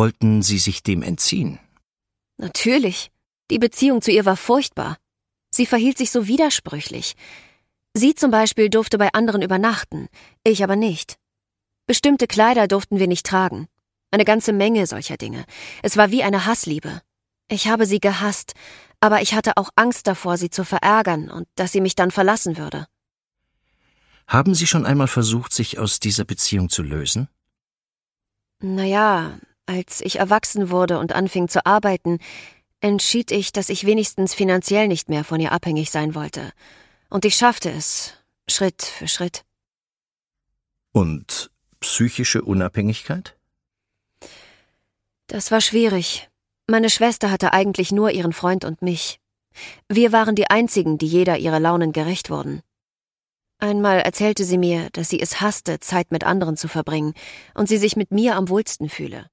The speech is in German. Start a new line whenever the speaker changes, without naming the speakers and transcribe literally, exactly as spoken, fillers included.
Wollten Sie sich dem entziehen?
Natürlich. Die Beziehung zu ihr war furchtbar. Sie verhielt sich so widersprüchlich. Sie zum Beispiel durfte bei anderen übernachten, ich aber nicht. Bestimmte Kleider durften wir nicht tragen. Eine ganze Menge solcher Dinge. Es war wie eine Hassliebe. Ich habe sie gehasst, aber ich hatte auch Angst davor, sie zu verärgern und dass sie mich dann verlassen würde.
Haben Sie schon einmal versucht, sich aus dieser Beziehung zu lösen?
Naja, als ich erwachsen wurde und anfing zu arbeiten, entschied ich, dass ich wenigstens finanziell nicht mehr von ihr abhängig sein wollte. Und ich schaffte es, Schritt für Schritt.
Und psychische Unabhängigkeit?
Das war schwierig. Meine Schwester hatte eigentlich nur ihren Freund und mich. Wir waren die Einzigen, die jeder ihrer Launen gerecht wurden. Einmal erzählte sie mir, dass sie es hasste, Zeit mit anderen zu verbringen und sie sich mit mir am wohlsten fühle.